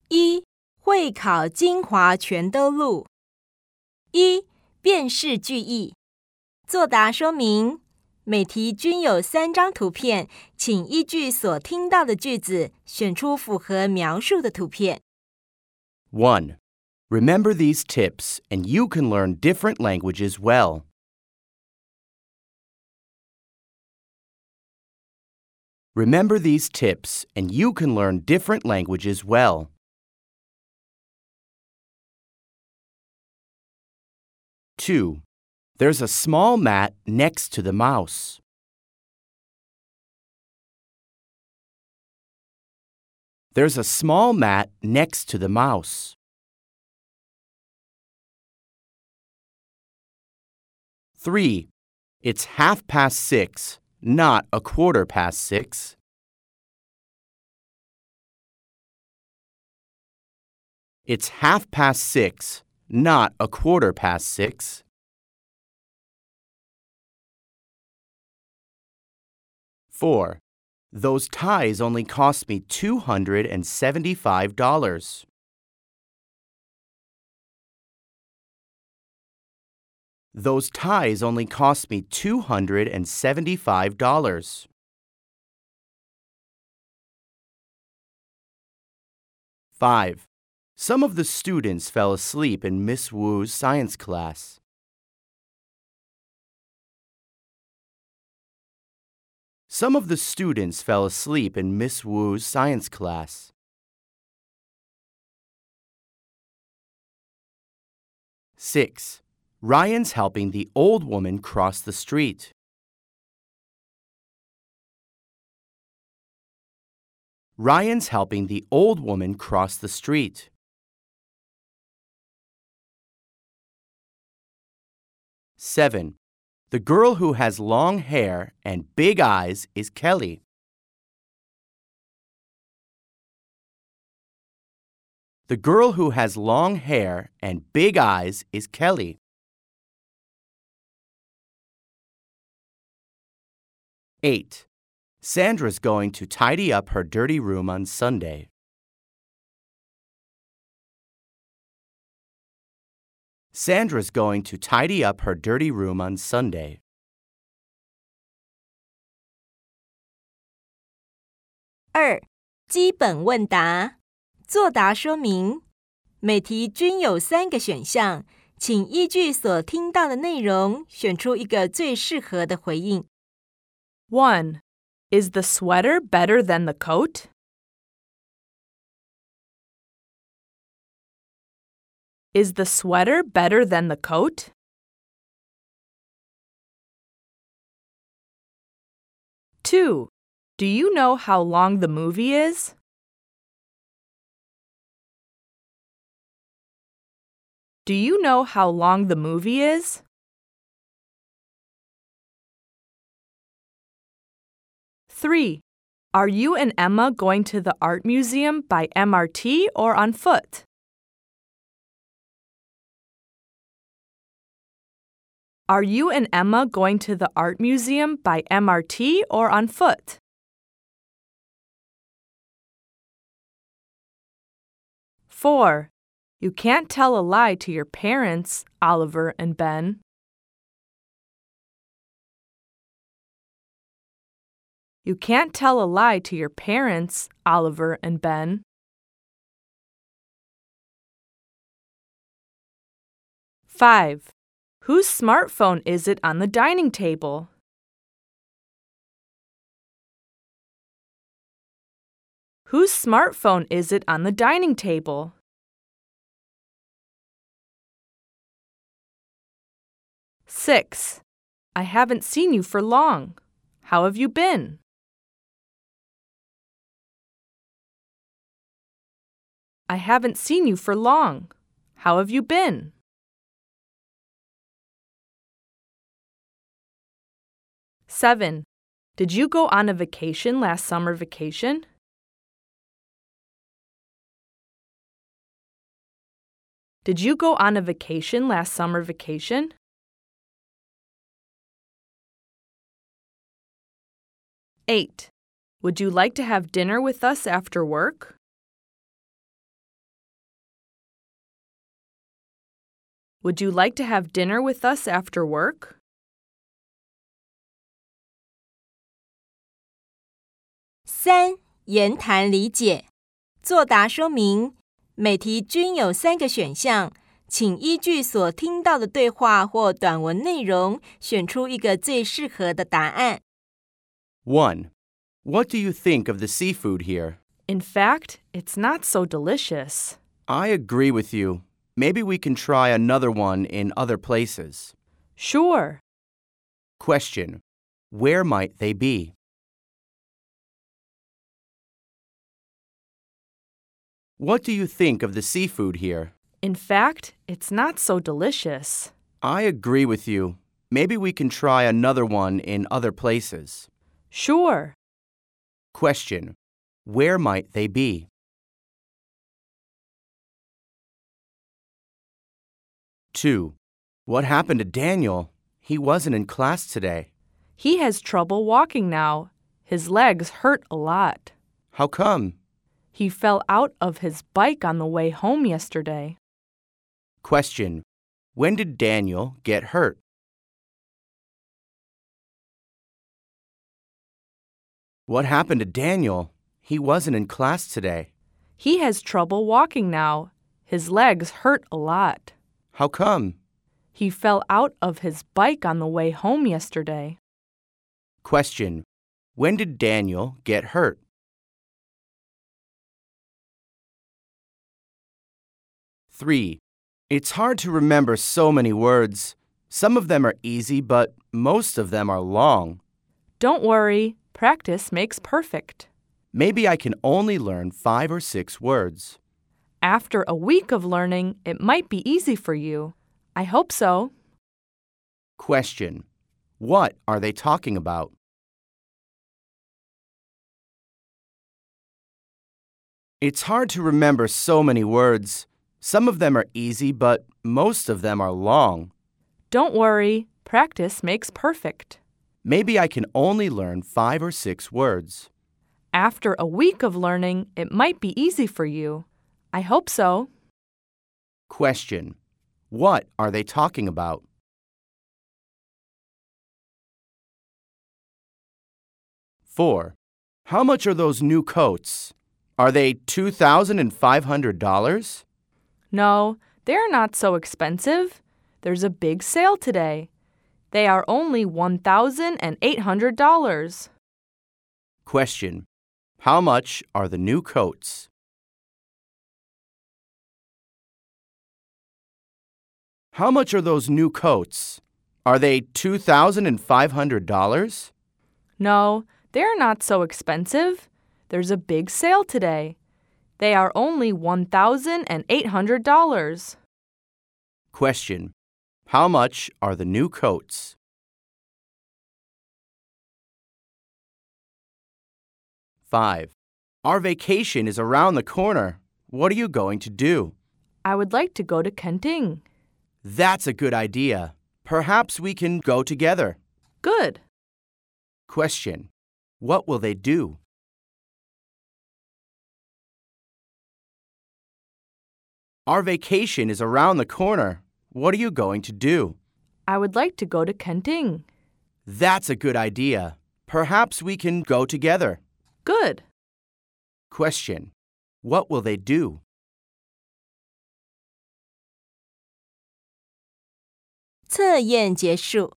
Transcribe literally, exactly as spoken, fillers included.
一、会考精华全都录。一、辨识句意。作答说明：每题均有三张图片，请依据所听到的句子，选出符合描述的图片。 one. Remember these tips and you can learn different languages well. Remember these tips and you can learn different languages well. two. There's a small mat next to the mouse. There's a small mat next to the mouse. three. It's half past six, not a quarter past six. It's half past six, not a quarter past six. four. Those ties only cost me two hundred seventy-five dollars. Those ties only cost me two hundred seventy-five dollars. five. Some of the students fell asleep in Miss Wu's science class. Some of the students fell asleep in Miss Wu's science class. six. Ryan's helping the old woman cross the street. Ryan's helping the old woman cross the street. seven. The girl who has long hair and big eyes is Kelly. The girl who has long hair and big eyes is Kelly. eight. Sandra's going to tidy up her dirty room on Sunday. Sandra's going to tidy up her dirty room on Sunday. 二、基本问答。作答说明：每题均有三个选项，请依据所听到的内容，选出一个最适合的回应。 one. Is the sweater better than the coat? Is the sweater better than the coat? two. Do you know how long the movie is? Do you know how long the movie is? three. Are you and Emma going to the art museum by M R T or on foot? Are you and Emma going to the art museum by M R T or on foot? four. You can't tell a lie to your parents, Oliver and Ben. You can't tell a lie to your parents, Oliver and Ben. five. Whose smartphone is it on the dining table? Whose smartphone is it on the dining table? six. I haven't seen you for long. How have you been? I haven't seen you for long. How have you been? seven. Did you go on a vacation last summer vacation? Did you go on a vacation last summer vacation? eight. Would you like to have dinner with us after work? Would you like to have dinner with us after work? 三、言谈理解。作答说明，每题均有三个选项，请依据所听到的对话或短文内容，选出一个最适合的答案。 one. What do you think of the seafood here? In fact, it's not so delicious. I agree with you. Maybe we can try another one in other places. Sure. Question. Where might they be? What do you think of the seafood here? In fact, it's not so delicious. I agree with you. Maybe we can try another one in other places. Sure. Question. Where might they be? two. What happened to Daniel? He wasn't in class today. He has trouble walking now. His legs hurt a lot. How come? He fell out of his bike on the way home yesterday. Question. When did Daniel get hurt? What happened to Daniel? He wasn't in class today. He has trouble walking now. His legs hurt a lot. How come? He fell out of his bike on the way home yesterday. Question. When did Daniel get hurt? three. It's hard to remember so many words. Some of them are easy, but most of them are long. Don't worry. Practice makes perfect. Maybe I can only learn five or six words. After a week of learning, it might be easy for you. I hope so. Question. What are they talking about? It's hard to remember so many words. Some of them are easy, but most of them are long. Don't worry. Practice makes perfect. Maybe I can only learn five or six words. After a week of learning, it might be easy for you. I hope so. Question. What are they talking about? four. How much are those new coats? Are they two thousand five hundred dollars? No, they're not so expensive. There's a big sale today. They are only one thousand eight hundred dollars. Question. How much are the new coats? How much are those new coats? Are they two thousand five hundred dollars? No, they're not so expensive. There's a big sale today. They are only one thousand eight hundred dollars. Question. How much are the new coats? five. Our vacation is around the corner. What are you going to do? I would like to go to Kenting. That's a good idea. Perhaps we can go together. Good. Question. What will they do? Our vacation is around the corner. What are you going to do? I would like to go to Kenting. That's a good idea. Perhaps we can go together. Good. Question. What will they do? 测验结束。